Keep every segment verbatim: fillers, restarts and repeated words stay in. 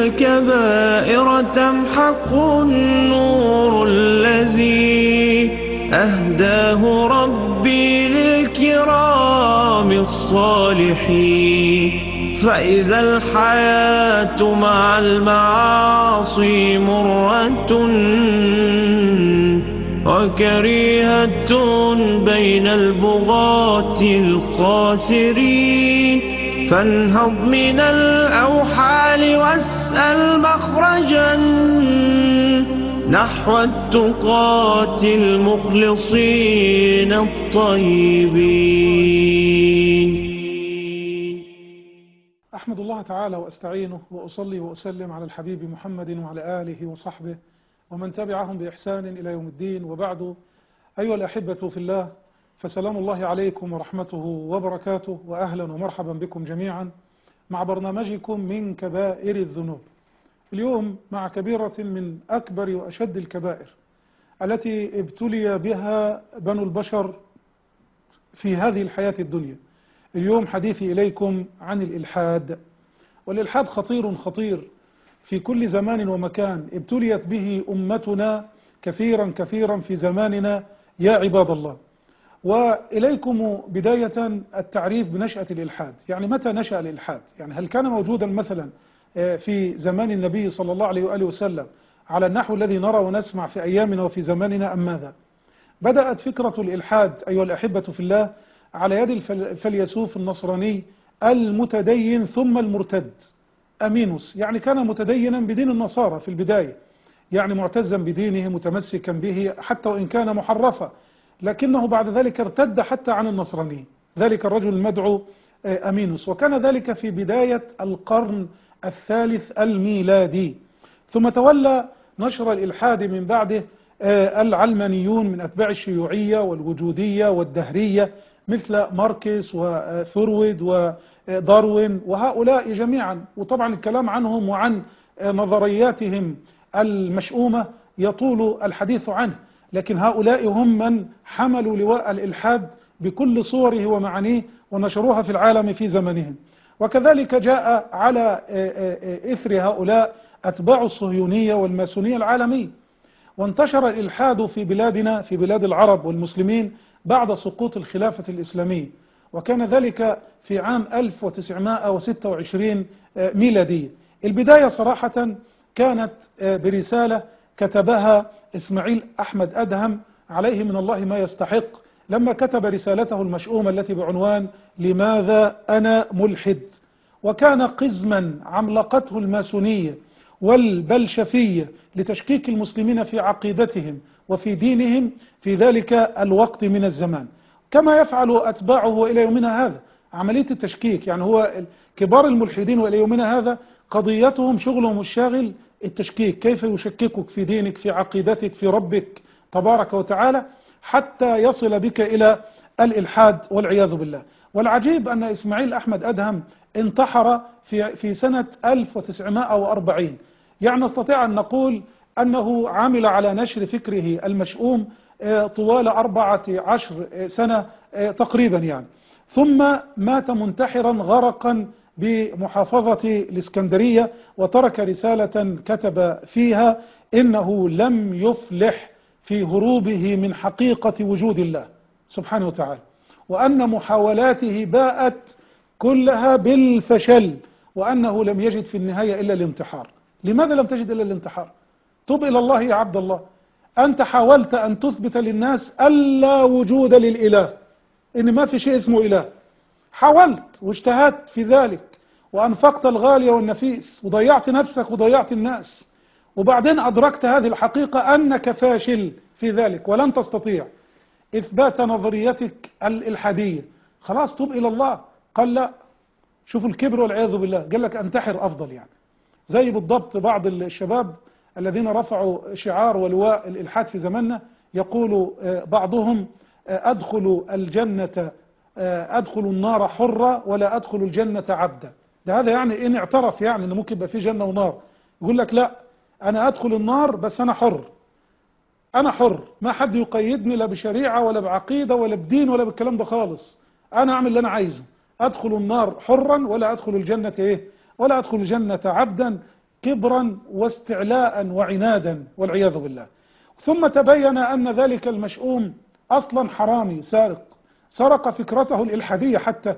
الكبائر تمحق النور الذي أهداه ربي للكرام الصالحين. فإذا الحياة مع المعاصي مرة وكريهة بين البغاة الخاسرين، فانهض من الأوحال واسأل مخرجا نحو التقاة المخلصين الطيبين. أحمد الله تعالى وأستعينه وأصلي وأسلم على الحبيب محمد وعلى آله وصحبه ومن تبعهم بإحسان إلى يوم الدين، وبعد. أيها الأحبة في الله، فسلام الله عليكم ورحمته وبركاته، وأهلا ومرحبا بكم جميعا مع برنامجكم من كبائر الذنوب. اليوم مع كبيرة من أكبر وأشد الكبائر التي ابتلي بها بنو البشر في هذه الحياة الدنيا. اليوم حديثي إليكم عن الإلحاد، والإلحاد خطير خطير في كل زمان ومكان، ابتليت به أمتنا كثيرا كثيرا في زماننا يا عباد الله. وإليكم بداية التعريف بنشأة الإلحاد، يعني متى نشأ الإلحاد؟ يعني هل كان موجودا مثلا في زمان النبي صلى الله عليه وآله وسلم على النحو الذي نرى ونسمع في أيامنا وفي زماننا أم ماذا؟ بدأت فكرة الإلحاد أيها الأحبة في الله على يد الفيلسوف النصراني المتدين ثم المرتد أمينوس. يعني كان متدينا بدين النصارى في البداية، يعني معتزا بدينه متمسكا به حتى وإن كان محرفا، لكنه بعد ذلك ارتد حتى عن النصرانية، ذلك الرجل المدعو أمينوس، وكان ذلك في بداية القرن الثالث الميلادي. ثم تولى نشر الإلحاد من بعده العلمانيون من أتباع الشيوعية والوجودية والدهرية مثل ماركس وفرويد وداروين وهؤلاء جميعا، وطبعا الكلام عنهم وعن نظرياتهم المشؤومة يطول الحديث عنه، لكن هؤلاء هم من حملوا لواء الإلحاد بكل صوره ومعانيه ونشروها في العالم في زمنهم. وكذلك جاء على إثر هؤلاء أتباع الصهيونية والماسونية العالمية، وانتشر الإلحاد في بلادنا في بلاد العرب والمسلمين بعد سقوط الخلافة الإسلامية، وكان ذلك في عام ألف وتسعمائة وستة وعشرين ميلادية. البداية صراحة كانت برسالة كتبها إسماعيل أحمد أدهم عليه من الله ما يستحق، لما كتب رسالته المشؤومة التي بعنوان لماذا أنا ملحد، وكان قزما عملقته الماسونية والبلشفية لتشكيك المسلمين في عقيدتهم وفي دينهم في ذلك الوقت من الزمان، كما يفعل أتباعه إلى يومنا هذا عملية التشكيك. يعني هو كبار الملحدين وإلى يومنا هذا قضيتهم شغلهم الشاغل التشكيك، كيف يشككك في دينك في عقيدتك في ربك تبارك وتعالى حتى يصل بك إلى الإلحاد والعياذ بالله. والعجيب أن إسماعيل أحمد أدهم انتحر في في سنة ألف وتسعمائة وأربعين، يعني نستطيع أن نقول أنه عمل على نشر فكره المشؤوم طوال أربعة عشر سنة تقريبا يعني، ثم مات منتحرا غرقا بمحافظة الإسكندرية، وترك رسالة كتب فيها إنه لم يفلح في هروبه من حقيقة وجود الله سبحانه وتعالى، وأن محاولاته باءت كلها بالفشل، وأنه لم يجد في النهاية إلا الانتحار. لماذا لم تجد إلا الانتحار؟ تب إلى الله يا عبد الله. أنت حاولت أن تثبت للناس ألا وجود للإله، إن ما في شيء اسمه إله، حاولت واجتهدت في ذلك وأنفقت الغالي والنفيس وضيعت نفسك وضيعت الناس، وبعدين أدركت هذه الحقيقة أنك فاشل في ذلك ولن تستطيع إثبات نظريتك الإلحادية. خلاص تب إلى الله. قال لا، شوفوا الكبر والعياذ بالله، قال لك أنتحر أفضل. يعني زي بالضبط بعض الشباب الذين رفعوا شعار ولواء الإلحاد في زماننا، يقول بعضهم أدخل الجنة أدخل النار حرة ولا أدخل الجنة عبدا. ده هذا يعني إن اعترف يعني إن ممكن يبقى في جنة ونار، يقول لك لا، أنا أدخل النار بس أنا حر، أنا حر، ما حد يقيدني لا بشريعة ولا بعقيدة ولا بدين ولا بالكلام ده خالص، أنا أعمل اللي أنا عايزه، أدخل النار حرا ولا أدخل الجنة إيه ولا أدخل الجنة عبدا. كبرا واستعلاء وعنادا والعياذ بالله. ثم تبين أن ذلك المشؤوم أصلا حرامي سارق، سرق فكرته الإلحادية حتى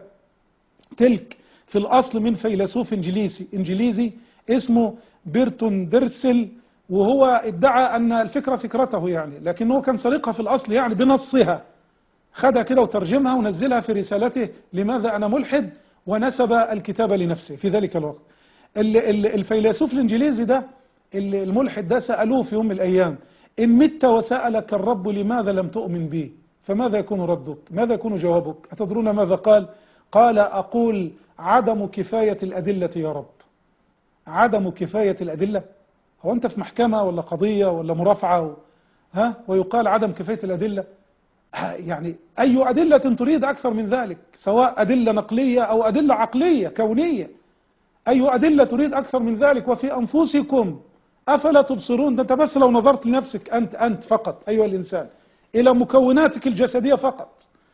تلك في الأصل من فيلسوف إنجليزي إنجليزي اسمه بيرتون ديرسل، وهو ادعى أن الفكرة فكرته يعني، لكنه كان سرقها في الأصل يعني بنصها، خدها كده وترجمها ونزلها في رسالته لماذا أنا ملحد، ونسب الكتاب لنفسه في ذلك الوقت. الفيلسوف الإنجليزي ده الملحد ده سألوه في يوم من الأيام: إن مت وسألك الرب لماذا لم تؤمن بي فماذا يكون ردك؟ ماذا يكون جوابك؟ أتدرون ماذا قال؟ قال: أقول عدم كفاية الأدلة يا رب. عدم كفاية الأدلة؟ هو أنت في محكمة ولا قضية ولا مرافعة و... ها ويقال عدم كفاية الأدلة؟ يعني أي أدلة تريد أكثر من ذلك، سواء أدلة نقلية أو أدلة عقلية كونية، أي أدلة تريد أكثر من ذلك؟ وفي أنفسكم أفلا تبصرون. ده أنت بس لو نظرت لنفسك أنت أنت فقط أيها الإنسان إلى مكوناتك الجسدية فقط،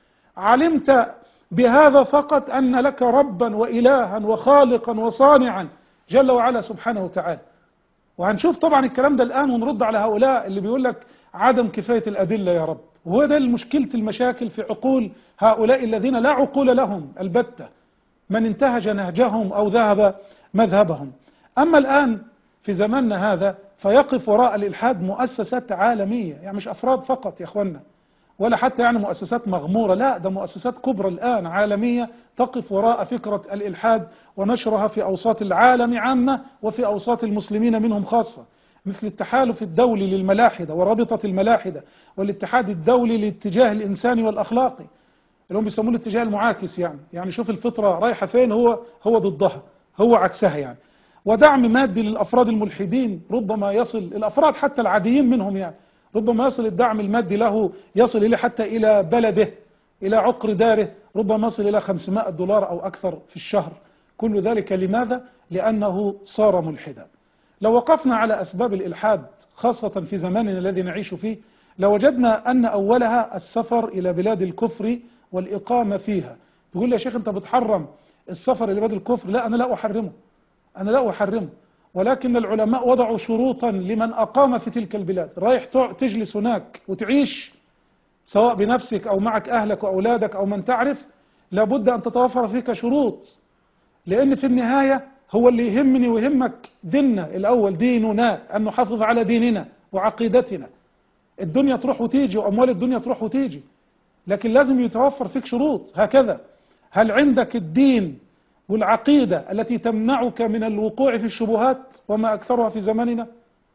علمت بهذا فقط أن لك ربا وإلها وخالقا وصانعا جل وعلا سبحانه وتعالى. وهنشوف طبعا الكلام ده الآن ونرد على هؤلاء اللي بيقول لك عدم كفاية الأدلة يا رب. وهو ده المشكلة المشاكل في عقول هؤلاء الذين لا عقول لهم البتة، من انتهج نهجهم أو ذهب مذهبهم. أما الآن في زماننا هذا فيقف وراء الإلحاد مؤسسات عالمية، يعني مش أفراد فقط يا أخوانا، ولا حتى يعني مؤسسات مغمورة، لا، ده مؤسسات كبرى الآن عالمية تقف وراء فكرة الإلحاد ونشرها في أوساط العالم عامة وفي أوساط المسلمين منهم خاصة، مثل التحالف الدولي للملاحدة ورابطة الملاحدة، والاتحاد الدولي للاتجاه الإنساني والأخلاقي اللي هم بيسموه الاتجاه المعاكس، يعني يعني شوف الفطرة رايحة فين، هو هو ضدها، هو عكسها يعني. ودعم مادي للأفراد الملحدين، ربما يصل الأفراد حتى العاديين منهم يعني ربما يصل الدعم المادي له يصل إلى حتى إلى بلده، إلى عقر داره، ربما يصل إلى خمسمائة دولار أو أكثر في الشهر. كل ذلك لماذا؟ لأنه صار ملحدا. لو وقفنا على أسباب الإلحاد خاصة في زماننا الذي نعيش فيه لوجدنا أن أولها السفر إلى بلاد الكفر والإقامة فيها. تقول لي يا شيخ أنت بتحرم السفر إلى بلاد الكفر؟ لا، أنا لا أحرمه، أنا لا أحرمه، ولكن العلماء وضعوا شروطا لمن أقام في تلك البلاد. رايح تجلس هناك وتعيش سواء بنفسك أو معك أهلك وأولادك أو من تعرف، لابد أن تتوفر فيك شروط، لأن في النهاية هو اللي يهمني ويهمك ديننا الأول، ديننا، أن نحافظ على ديننا وعقيدتنا. الدنيا تروح وتيجي وأموال الدنيا تروح وتيجي، لكن لازم يتوفر فيك شروط. هكذا هل عندك الدين والعقيدة التي تمنعك من الوقوع في الشبهات وما أكثرها في زماننا؟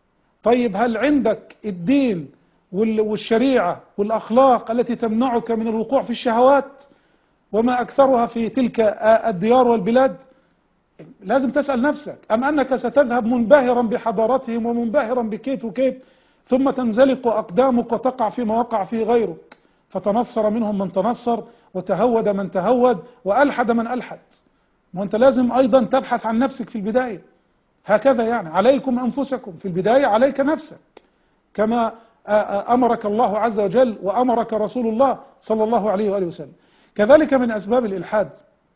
طيب هل عندك الدين والشريعة والأخلاق التي تمنعك من الوقوع في الشهوات وما أكثرها في تلك الديار والبلاد؟ لازم تسأل نفسك، أم أنك ستذهب منبهرا بحضارتهم ومنبهرا بكيت وكيت ثم تنزلق أقدامك وتقع فيما وقع فيه غيرك، فتنصر منهم من تنصر وتهود من تهود وألحد من ألحد. وأنت لازم أيضا تبحث عن نفسك في البداية. هكذا يعني عليكم أنفسكم، في البداية عليك نفسك، كما أمرك الله عز وجل وأمرك رسول الله صلى الله عليه وآله وسلم. كذلك من أسباب الإلحاد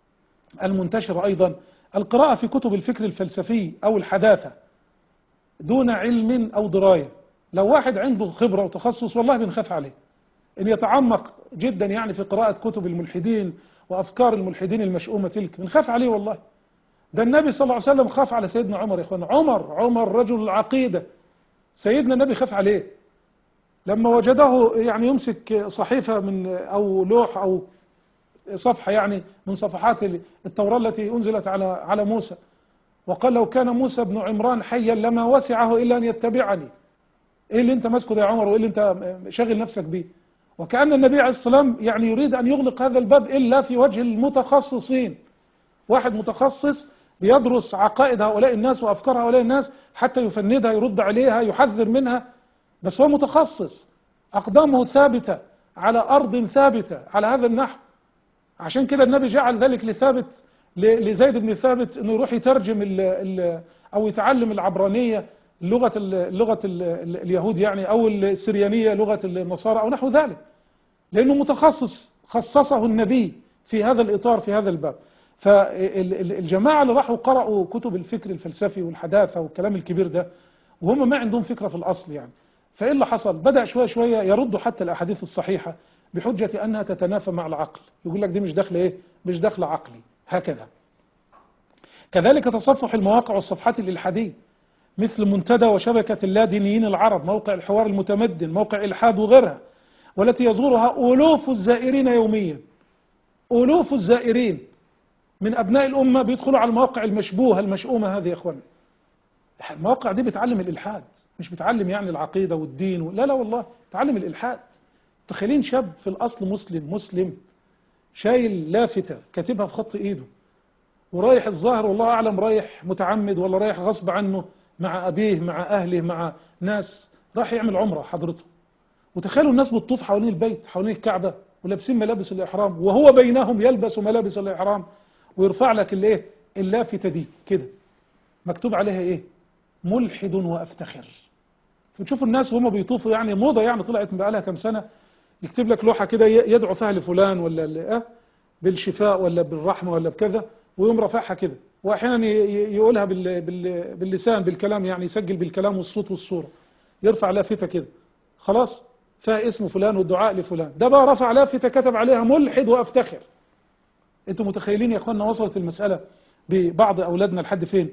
المنتشرة أيضا القراءة في كتب الفكر الفلسفي أو الحداثة دون علم أو دراية. لو واحد عنده خبرة وتخصص والله بنخاف عليه إن يتعمق جدا يعني في قراءة كتب الملحدين وأفكار الملحدين المشؤومة تلك، بنخاف عليه والله. ده النبي صلى الله عليه وسلم خاف على سيدنا عمر يا إخوان، عمر عمر رجل العقيدة، سيدنا النبي خاف عليه لما وجده يعني يمسك صحيفة من أو لوح أو صفحة يعني من صفحات التوراة التي أنزلت على على موسى، وقال لو كان موسى بن عمران حيا لما وسعه إلا أن يتبعني. إيه اللي أنت ماسكه يا عمر وإيه اللي أنت شاغل نفسك بيه؟ وكأن النبي عليه الصلاة والسلام يعني يريد أن يغلق هذا الباب إلا في وجه المتخصصين، واحد متخصص بيدرس عقائد هؤلاء الناس وأفكار هؤلاء الناس حتى يفندها يرد عليها يحذر منها، بس هو متخصص أقدامه ثابتة على أرض ثابتة على هذا النحو. عشان كده النبي جعل ذلك لثابت لزيد بن ثابت انه يروح يترجم ال ال او يتعلم العبرانية لغة ال لغة ال اليهود يعني او السريانية لغة النصارى او نحو ذلك، لانه متخصص خصصه النبي في هذا الاطار في هذا الباب. فالجماعة اللي راحوا قرأوا كتب الفكر الفلسفي والحداثة والكلام الكبير ده وهم ما عندهم فكرة في الأصل يعني، فإيه اللي حصل؟ بدأ شوية شوية يردوا حتى الأحاديث الصحيحة بحجة أنها تتنافى مع العقل، يقول لك دي مش داخله إيه؟ مش داخله عقلي، هكذا. كذلك تصفح المواقع والصفحات الإلحادية مثل منتدى وشبكة اللادينيين العرب، موقع الحوار المتمدن، موقع إلحاد وغيرها، والتي يزورها ألوف الزائرين يوميا، ألوف الزائرين من أبناء الأمة بيدخلوا على المواقع المشبوهة المشؤومة هذه يا إخوان. المواقع دي بتعلم الإلحاد، مش بتعلم يعني العقيدة والدين و... لا لا والله تعلم الإلحاد. تخيلين شاب في الأصل مسلم مسلم شايل لافتة كاتبها في خط إيده ورايح الظاهر والله أعلم رايح متعمد ولا رايح غصب عنه مع أبيه مع أهله مع ناس راح يعمل عمرة حضرته، وتخيلوا الناس بتطوف حوالين البيت حوالين الكعبة ولابسين ملابس الإحرام وهو بينهم يلبس ملابس الإحرام ويرفع لك الايه اللافتة دي كده مكتوب عليها ايه؟ ملحد وأفتخر. فتشوفوا الناس وهم بيطوفوا يعني موضة يعني طلعت من بقالها كام سنة يكتب لك لوحة كده يدعو فيها لفلان ولا اه بالشفاء ولا بالرحمة ولا بكذا ويقوم رافعها كده، واحيانا يقولها بال بال باللسان بالكلام يعني يسجل بالكلام والصوت والصورة يرفع لافتة كده خلاص فيها اسم فلان والدعاء لفلان، ده بقى رفع لافتة كتب عليها ملحد وأفتخر. انتم متخيلين يا اخوانا وصلت المسألة ببعض أولادنا لحد فين؟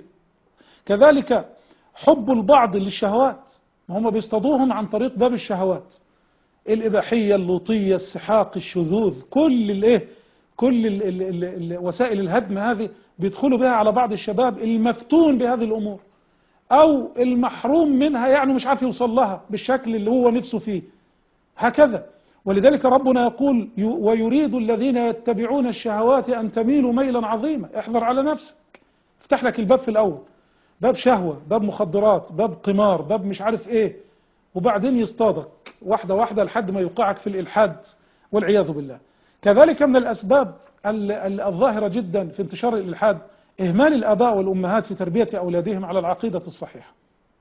كذلك حب البعض للشهوات، هم بيصطادوهم عن طريق باب الشهوات، الإباحية اللوطية السحاق الشذوذ كل الايه كل ال ال ال ال وسائل الهدم هذه بيدخلوا بها على بعض الشباب المفتون بهذه الأمور أو المحروم منها يعني مش عارف يوصل لها بالشكل اللي هو نفسه فيه هكذا. ولذلك ربنا يقول ويريد الذين يتبعون الشهوات أن تميلوا ميلا عظيما، احذر على نفسك، افتح لك الباب في الأول باب شهوة باب مخدرات باب قمار باب مش عارف ايه، وبعدين يصطادك واحدة واحدة لحد ما يوقعك في الإلحاد والعياذ بالله. كذلك من الأسباب الظاهرة جدا في انتشار الإلحاد إهمال الآباء والأمهات في تربية أولادهم على العقيدة الصحيحة،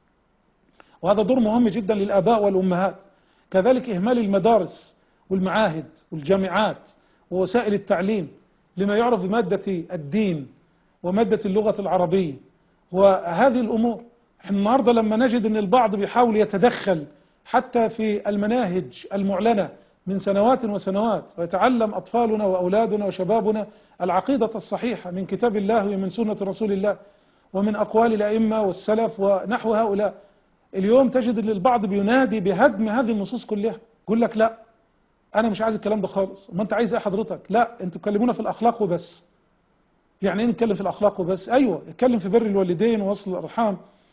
وهذا دور مهم جدا للآباء والأمهات. كذلك إهمال المدارس والمعاهد والجامعات ووسائل التعليم لما يعرف بمادة الدين ومادة اللغة العربية وهذه الأمور. احنا النهاردة لما نجد أن البعض بيحاول يتدخل حتى في المناهج المعلنة من سنوات وسنوات ويتعلم أطفالنا وأولادنا وشبابنا العقيدة الصحيحة من كتاب الله ومن سنة رسول الله ومن أقوال الأئمة والسلف ونحو هؤلاء، اليوم تجد أن البعض بينادي بهدم هذه النصوص كلها، يقول لك لا أنا مش عايز الكلام ده خالص، ما أنت عايز إيه حضرتك؟ لا أنتوا تكلمونا في الأخلاق وبس. يعني إيه نتكلم في الأخلاق وبس؟ أيوة اتكلم في بر الوالدين ووصل الأرحام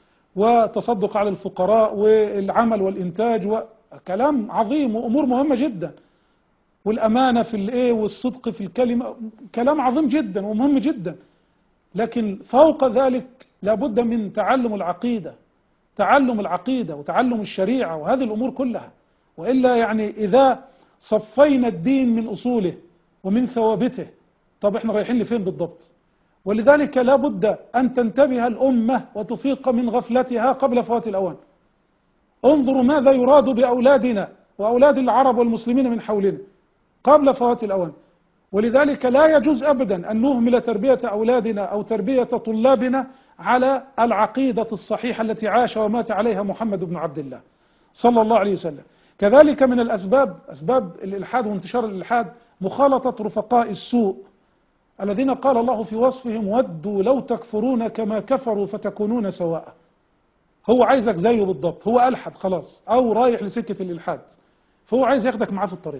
وتصدق على الفقراء والعمل والإنتاج وكلام عظيم وأمور مهمة جدا، والأمانة في الإيه والصدق في الكلمة كلام عظيم جدا ومهم جدا، لكن فوق ذلك لابد من تعلم العقيدة، تعلم العقيدة وتعلم الشريعة وهذه الأمور كلها، وإلا يعني إذا صفينا الدين من أصوله ومن ثوابته طب احنا رايحين لفين بالضبط؟ ولذلك لابد أن تنتبه الأمة وتفيق من غفلتها قبل فوات الأوان. انظروا ماذا يراد بأولادنا وأولاد العرب والمسلمين من حولنا قبل فوات الأوان. ولذلك لا يجوز أبدا أن نهمل تربية أولادنا أو تربية طلابنا على العقيدة الصحيحة التي عاش ومات عليها محمد بن عبد الله صلى الله عليه وسلم. كذلك من الأسباب أسباب الإلحاد وانتشار الإلحاد مخالطة رفقاء السوء الذين قال الله في وصفهم ودوا لو تكفرون كما كفروا فتكونون سواء. هو عايزك زيه بالضبط، هو ألحد خلاص أو رايح لسكة الإلحاد، فهو عايز ياخدك معاه في الطريق،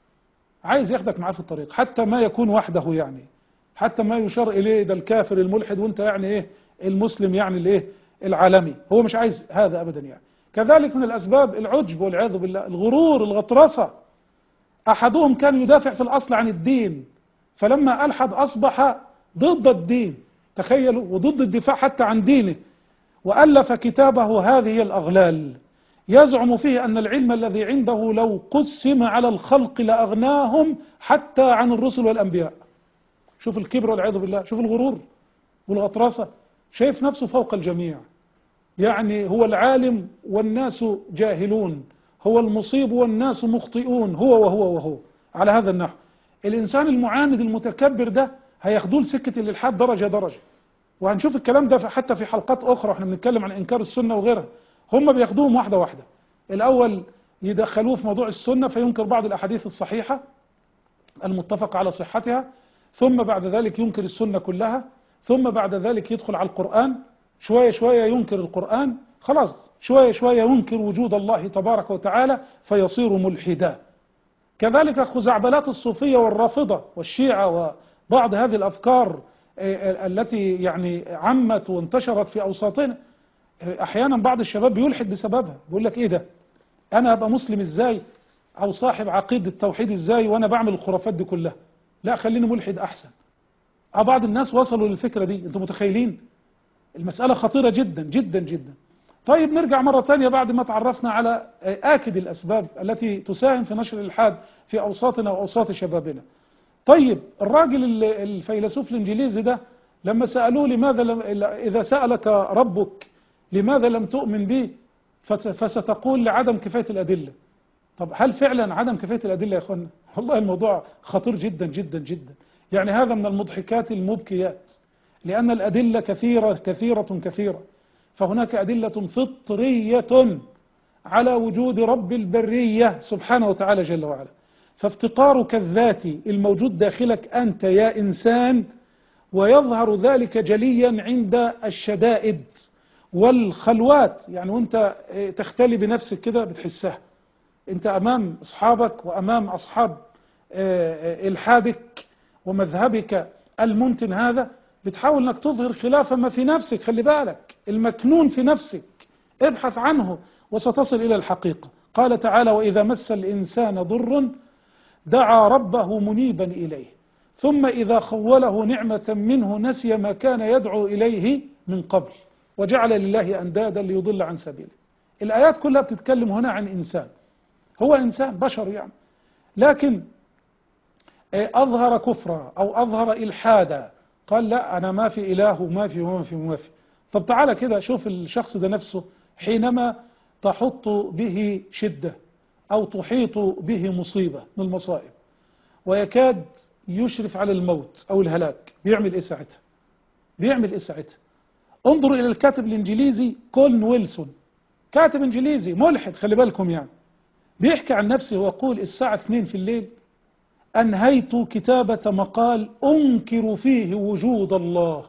عايز ياخدك معاه في الطريق حتى ما يكون وحده، يعني حتى ما يشار إليه ده الكافر الملحد وانت يعني إيه المسلم يعني الإيه العالمي، هو مش عايز هذا أبدا يعني. كذلك من الأسباب العجب والعياذ بالله، الغرور الغطرسة. أحدهم كان يدافع في الأصل عن الدين فلما ألحد أصبح ضد الدين، تخيلوا، وضد الدفاع حتى عن دينه، وألف كتابه هذه الأغلال يزعم فيه أن العلم الذي عنده لو قسم على الخلق لأغناهم حتى عن الرسل والأنبياء. شوف الكبر والعياذ بالله، شوف الغرور والغطرسة، شايف نفسه فوق الجميع، يعني هو العالم والناس جاهلون، هو المصيب والناس مخطئون، هو وهو وهو على هذا النحو. الإنسان المعاند المتكبر ده هياخدوه لسكة الإلحاد درجة درجة. وهنشوف الكلام ده حتى في حلقات أخرى احنا بنتكلم عن إنكار السنة وغيرها. هم بياخدوهم واحدة واحدة. الأول يدخلوه في موضوع السنة فينكر بعض الأحاديث الصحيحة المتفق على صحتها، ثم بعد ذلك ينكر السنة كلها، ثم بعد ذلك يدخل على القرآن، شوية شوية ينكر القرآن، خلاص شوية شوية ينكر وجود الله تبارك وتعالى فيصير ملحدا. كذلك خزعبلات الصوفية والرافضة والشيعة وبعض هذه الأفكار التي يعني عمت وانتشرت في أوساطنا، أحيانا بعض الشباب بيلحد بسببها، بيقول لك إيه ده؟ أنا أبقى مسلم إزاي أو صاحب عقيدة التوحيد إزاي وأنا بعمل الخرافات دي كلها؟ لا خليني ملحد أحسن. بعض الناس وصلوا للفكرة دي، أنتم متخيلين؟ المسألة خطيرة جدا جدا جدا. طيب نرجع مرة تانية بعد ما تعرفنا على آكد الأسباب التي تساهم في نشر الإلحاد في أوساطنا وأوساط شبابنا. طيب الراجل الفيلسوف الإنجليزي ده لما سألوه لماذا لم إذا سألك ربك لماذا لم تؤمن به فستقول لعدم كفاية الأدلة. طب هل فعلا عدم كفاية الأدلة يا أخوانا؟ والله الموضوع خطير جدا جدا جدا. يعني هذا من المضحكات المبكيات، لأن الأدلة كثيرة كثيرة كثيرة. فهناك أدلة فطرية على وجود رب البرية سبحانه وتعالى جل وعلا. فافتقارك الذاتي الموجود داخلك أنت يا إنسان، ويظهر ذلك جليا عند الشدائد والخلوات، يعني وانت تختلي بنفسك كده بتحسها، انت أمام أصحابك وأمام أصحاب إلحادك ومذهبك المنتن هذا، بتحاول انك تظهر خلاف ما في نفسك. خلي بالك المكنون في نفسك ابحث عنه وستصل إلى الحقيقة. قال تعالى: وإذا مس الإنسان ضر دعا ربه منيبا إليه ثم إذا خوله نعمة منه نسي ما كان يدعو إليه من قبل وجعل لله أندادا ليضل عن سبيله. الآيات كلها بتتكلم هنا عن إنسان، هو إنسان بشر يعني، لكن أظهر كفرا أو أظهر إلحادا، قال لا أنا ما في إله وما في وما في وما في. طب تعالى كده شوف الشخص ده نفسه حينما تحط به شدة أو تحيط به مصيبة من المصائب ويكاد يشرف على الموت أو الهلاك، بيعمل إيه ساعتها؟ بيعمل إيه ساعتها؟ انظروا إلى الكاتب الإنجليزي كولن ويلسون، كاتب إنجليزي ملحد خلي بالكم يعني، بيحكي عن نفسه ويقول الساعة اثنين في الليل أنهيت كتابة مقال أنكر فيه وجود الله.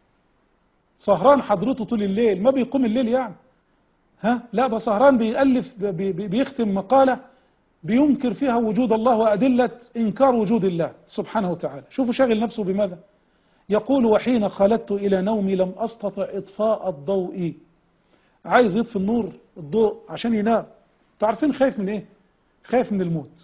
سهران حضرته طول الليل، ما بيقوم الليل يعني، ها لا ده سهران بيألف بي بي بيختم مقالة بينكر فيها وجود الله وأدلة إنكار وجود الله سبحانه وتعالى. شوفوا شاغل نفسه بماذا؟ يقول: وحين خلدت إلى نومي لم أستطع إطفاء الضوء. عايز يطفي النور الضوء عشان ينام. تعرفين خايف من إيه؟ خايف من الموت،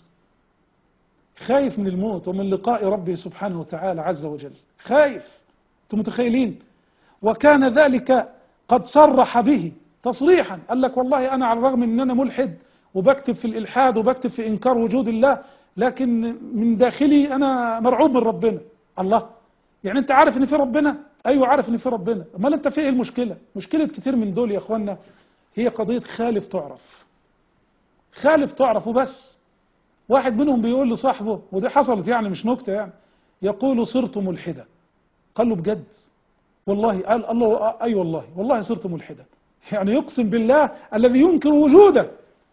خايف من الموت ومن لقاء ربه سبحانه وتعالى عز وجل، خايف. أنتم متخيلين؟ وكان ذلك قد صرح به تصريحا، قال لك والله أنا على الرغم من أن أنا ملحد وبكتب في الإلحاد وبكتب في إنكار وجود الله، لكن من داخلي أنا مرعوب من ربنا. الله، يعني أنت عارف أن في ربنا؟ أيوة عارف أن في ربنا، أمال أنت في إيه المشكلة؟ مشكلة كتير من دول يا أخوانا هي قضية خالف تعرف، خالف تعرف وبس. واحد منهم بيقول لصاحبه، ودي حصلت يعني مش نكتة يعني، يقول: صرت ملحدا. قال له: بجد؟ والله؟ قال الله: أي والله والله صرت ملحدا. يعني يقسم بالله الذي ينكر وجوده،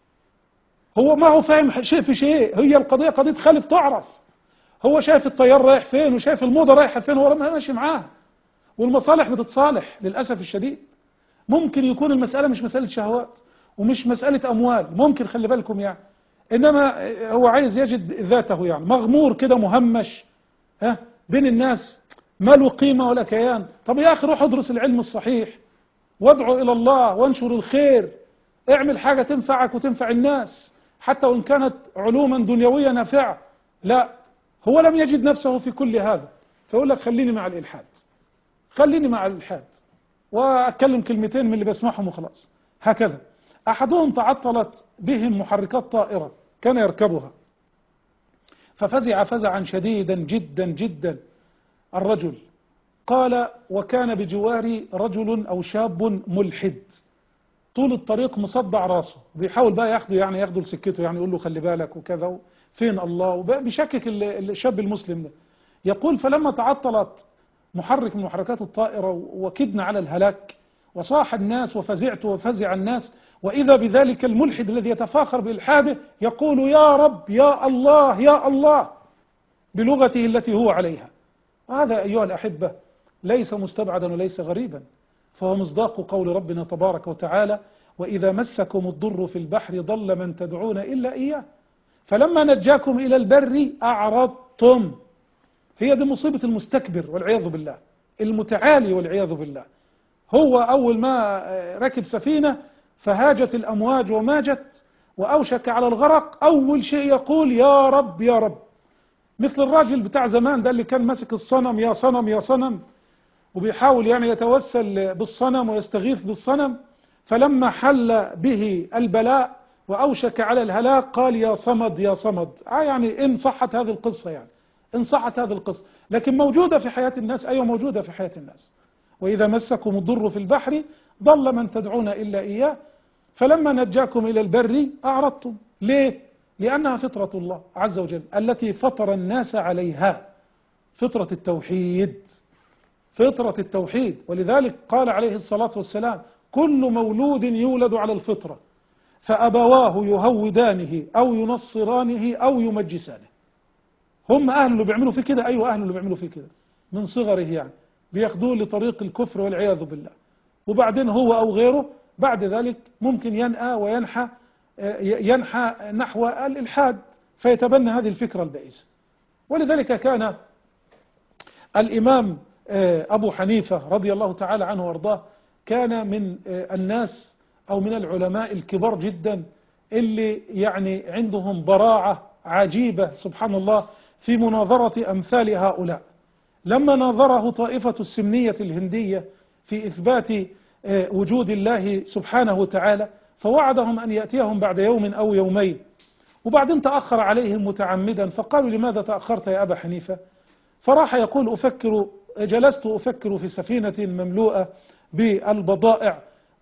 هو ما هو فاهم شيء في شيء، هي القضية قضية خالف تعرف. هو شايف التيار رايح فين وشايف الموضة رايحة فين، هو ماشي معاها والمصالح بتتصالح للأسف الشديد. ممكن يكون المسألة مش مسألة شهوات ومش مسألة أموال، ممكن خلي بالكم يعني، إنما هو عايز يجد ذاته يعني مغمور كده مهمش ها بين الناس، ما له قيمة ولا كيان. طب يا أخي روح ادرس العلم الصحيح وادعو إلى الله وانشر الخير، اعمل حاجة تنفعك وتنفع الناس حتى وإن كانت علوما دنيوية نافعة. لا، هو لم يجد نفسه في كل هذا، فيقول لك خليني مع الإلحاد، خليني مع الإلحاد وأتكلم كلمتين من اللي بسمعهم وخلاص. هكذا أحدهم تعطلت بهم محركات طائرة كان يركبها ففزع فزعا شديدا جدا جدا الرجل. قال: وكان بجواري رجل أو شاب ملحد طول الطريق مصدع راسه، بيحاول بقى ياخده يعني ياخده لسكته، يعني يقول له خلي بالك وكذا فين الله، وبيشكك الشاب المسلم ده. يقول فلما تعطلت محرك من محركات الطائرة وكدنا على الهلاك وصاح الناس وفزعت وفزع الناس، وإذا بذلك الملحد الذي يتفاخر بإلحاده يقول يا رب يا الله يا الله بلغته التي هو عليها. هذا أيها الأحبة ليس مستبعدا وليس غريبا، فهو مصداق قول ربنا تبارك وتعالى وإذا مسكم الضر في البحر ضل من تدعون إلا إياه فلما نجاكم إلى البر أعرضتم. هي دي مصيبة المستكبر والعياذ بالله، المتعالي والعياذ بالله. هو أول ما ركب سفينة فهاجت الأمواج وماجت وأوشك على الغرق، أول شيء يقول يا رب يا رب، مثل الراجل بتاع زمان ده اللي كان ماسك الصنم يا صنم يا صنم وبيحاول يعني يتوسل بالصنم ويستغيث بالصنم، فلما حل به البلاء وأوشك على الهلاك قال يا صمد يا صمد. آه يعني إن صحت هذه القصة، يعني إن صحت هذه القصة، لكن موجودة في حياة الناس. أيوة موجودة في حياة الناس. وإذا مسكم الضر في البحر ضل من تدعون إلا إياه فلما نجاكم إلى البر أعرضتم. ليه؟ لأنها فطرة الله عز وجل التي فطر الناس عليها، فطرة التوحيد، فطرة التوحيد. ولذلك قال عليه الصلاة والسلام كل مولود يولد على الفطرة فأبواه يهودانه أو ينصرانه أو يمجسانه. هم أهل اللي بيعملوا فيه كده، أيوة أهل اللي بيعملوا فيه كده من صغره، يعني بياخدوه لطريق الكفر والعياذ بالله، وبعدين هو أو غيره بعد ذلك ممكن ينأى وينحى ينحى نحو الإلحاد فيتبنى هذه الفكرة البائسة. ولذلك كان الإمام أبو حنيفة رضي الله تعالى عنه وارضاه كان من الناس أو من العلماء الكبار جدا اللي يعني عندهم براعة عجيبة سبحان الله في مناظرة أمثال هؤلاء. لما ناظره طائفة السمنية الهندية في إثبات وجود الله سبحانه وتعالى فوعدهم أن يأتيهم بعد يوم أو يومين، وبعدين تأخر عليهم متعمدا فقالوا لماذا تأخرت يا أبا حنيفة؟ فراح يقول أفكر جلست أفكر في سفينة مملوءة بالبضائع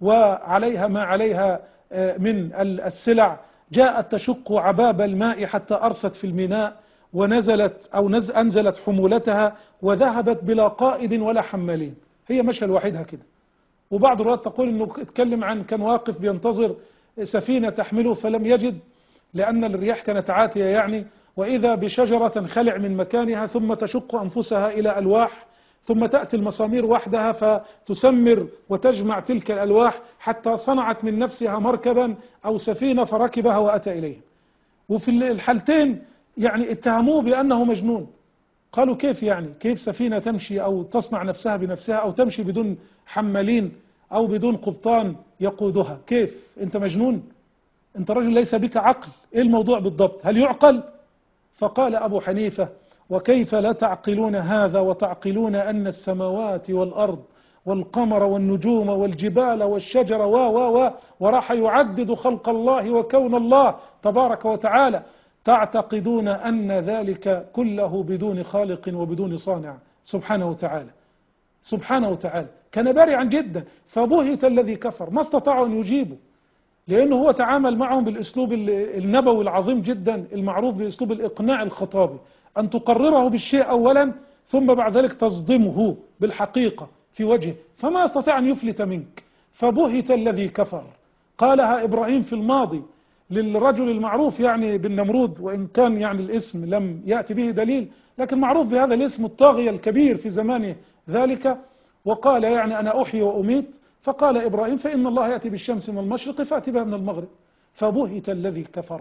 وعليها ما عليها من السلع، جاءت تشق عباب الماء حتى أرست في الميناء ونزلت أو نز أنزلت حمولتها وذهبت بلا قائد ولا حمالين، هي مشى لوحدها كده. وبعض الروايات تقول انه اتكلم عن كان واقف بينتظر سفينة تحمله فلم يجد لأن الرياح كانت عاتية يعني، وإذا بشجرة خلع من مكانها ثم تشق أنفسها إلى ألواح ثم تأتي المسامير وحدها فتسمر وتجمع تلك الألواح حتى صنعت من نفسها مركبا أو سفينة فركبها وأتى إليها. وفي الحالتين يعني اتهموه بأنه مجنون. قالوا كيف يعني كيف سفينة تمشي أو تصنع نفسها بنفسها أو تمشي بدون حمالين أو بدون قبطان يقودها، كيف أنت مجنون؟ أنت رجل ليس بك عقل، إيه الموضوع بالضبط؟ هل يعقل؟ فقال أبو حنيفة وكيف لا تعقلون هذا وتعقلون أن السماوات والأرض والقمر والنجوم والجبال والشجر و و و وراح يعدد خلق الله وكون الله تبارك وتعالى، تعتقدون أن ذلك كله بدون خالق وبدون صانع سبحانه وتعالى سبحانه وتعالى. كان بارعا جدا فبهت الذي كفر، ما استطاعوا أن يجيبوا لأنه هو تعامل معهم بالأسلوب النبوي العظيم جدا المعروف بأسلوب الإقناع الخطابي، أن تقرره بالشيء أولا ثم بعد ذلك تصدمه بالحقيقة في وجهه فما يستطيع أن يفلت منك. فبهت الذي كفر، قالها إبراهيم في الماضي للرجل المعروف يعني بالنمرود، وإن كان يعني الاسم لم يأتي به دليل لكن معروف بهذا الاسم الطاغية الكبير في زمانه ذلك، وقال يعني أنا أحيي وأميت، فقال إبراهيم فإن الله يأتي بالشمس من المشرق فأتي بها من المغرب. فبهت الذي كفر،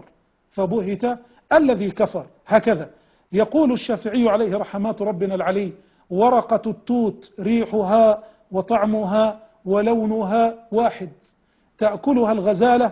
فبهت الذي كفر. هكذا يقول الشافعي عليه رحمات ربنا العلي ورقة التوت ريحها وطعمها ولونها واحد، تأكلها الغزالة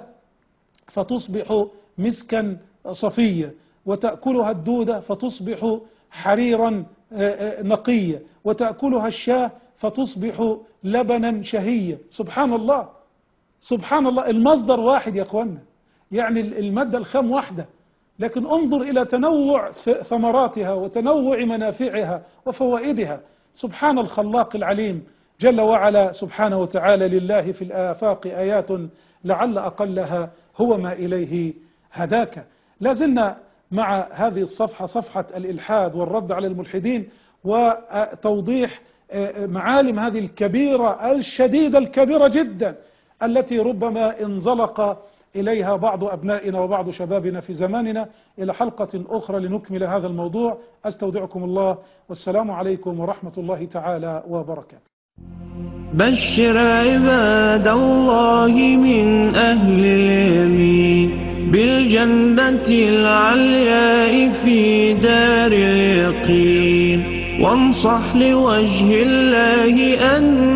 فتصبح مسكا صفية، وتأكلها الدودة فتصبح حريرا نقية، وتأكلها الشاة فتصبح لبنا شهية. سبحان الله سبحان الله، المصدر واحد يا اخوانا، يعني المادة الخام واحدة، لكن انظر إلى تنوع ثمراتها وتنوع منافعها وفوائدها. سبحان الخلاق العليم جل وعلا سبحانه وتعالى. لله في الآفاق آيات لعل أقلها هو ما إليه هداك. لازلنا مع هذه الصفحة، صفحة الإلحاد والرد على الملحدين، وتوضيح معالم هذه الكبيرة الشديدة الكبيرة جدا التي ربما انزلق إليها بعض أبنائنا وبعض شبابنا في زماننا. إلى حلقة أخرى لنكمل هذا الموضوع، أستودعكم الله، والسلام عليكم ورحمة الله تعالى وبركاته. بشر عباد الله من أهل اليمين بالجنة العلياء في دار اليقين، وانصح لوجه الله أن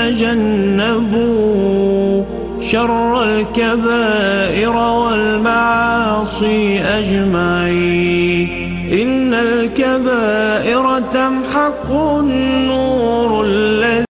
يتجنبوا شر الكبائر والمعاصي أجمعين. إن الكبائر تمحق النور